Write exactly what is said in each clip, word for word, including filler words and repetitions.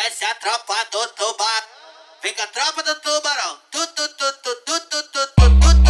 Essa é a tropa do tubarão. Vem com a tropa do tubarão. Tu, tu, tu, tu, tu, tu, tu, tu.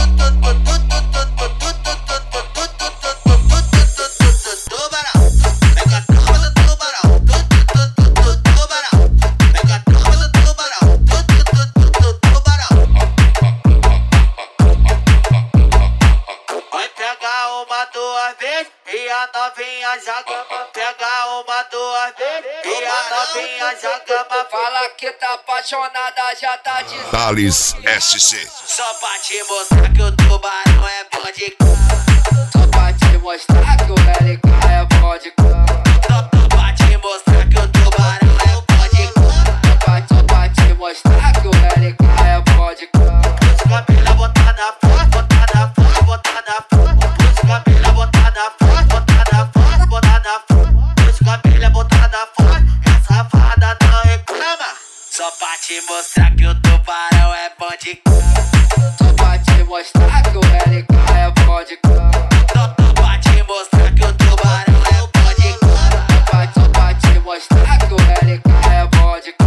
Duas vezes e a novinha joga. Pega uma, duas vezes e a novinha joga. Fala que tá apaixonada, já tá dizendo. Thales S C. Só pra te mostrar que o tubarão é bom de c... Só pra te mostrar que o L K é bom de c... Só pra te mostrar que o tubarão é bom de c... Só pra te mostrar que o L K é bom de c... Os cabelo botada forte, botada forte, botada forte. Os cabelo botada forte, botada forte, botada forte. Os cabelo botada forte, essa safada não reclama. Só pra te mostrar que o tubarão é bom de c... Só pra te mostrar que o L K é bom de c... Só pra te mostrar que o tubarão é bom de c... Só pra te mostrar que o L K é bom de c...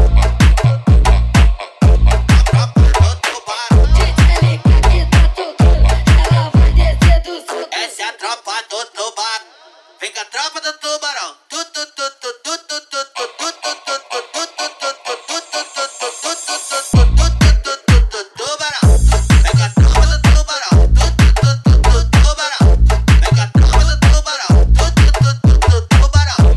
Essa é a tropa do tubarão. Vem com a tropa do tubarão. Tu, tu, tu, tu, tu, tu, tu, tu, tu, tu, tu, tu, tu, tu, tu, tu, tubarão. Vem com a tropa do tubarão. Tu, tu, tu, tu, tu, tubarão. Vem com a tropa do tubarão. Tu, tu, tu, tu, tu, tubarão.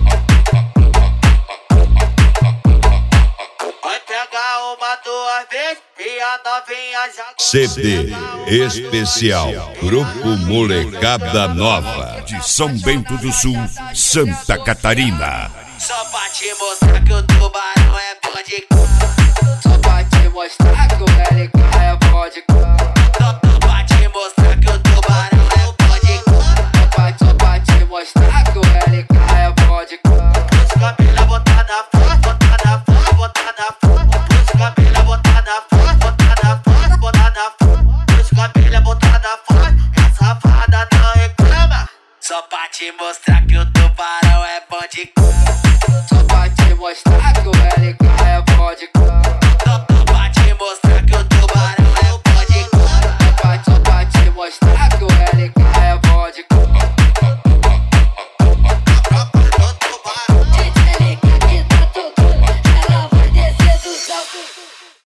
Vai pegar uma, duas vezes e a novinha joga. C D especial Grupo Molecada Nova de São Bento do Sul, Santa Catarina. Só pra te mostrar que o tubarão é bom de c... Só pra te mostrar que o L K é bom de c... Só pra te mostrar que o tubarão é bom de c... Só pra te mostrar que o L K é bom de c... Os cabelo botada forte, botada forte, botada forte. Os cabelo botada forte, botada forte, botada forte. Os cabelo botada forte, essa safada não reclama. Só pra te mostrar que o tubarão é bom de c... Só pra te mostrar que o L K é bom de c...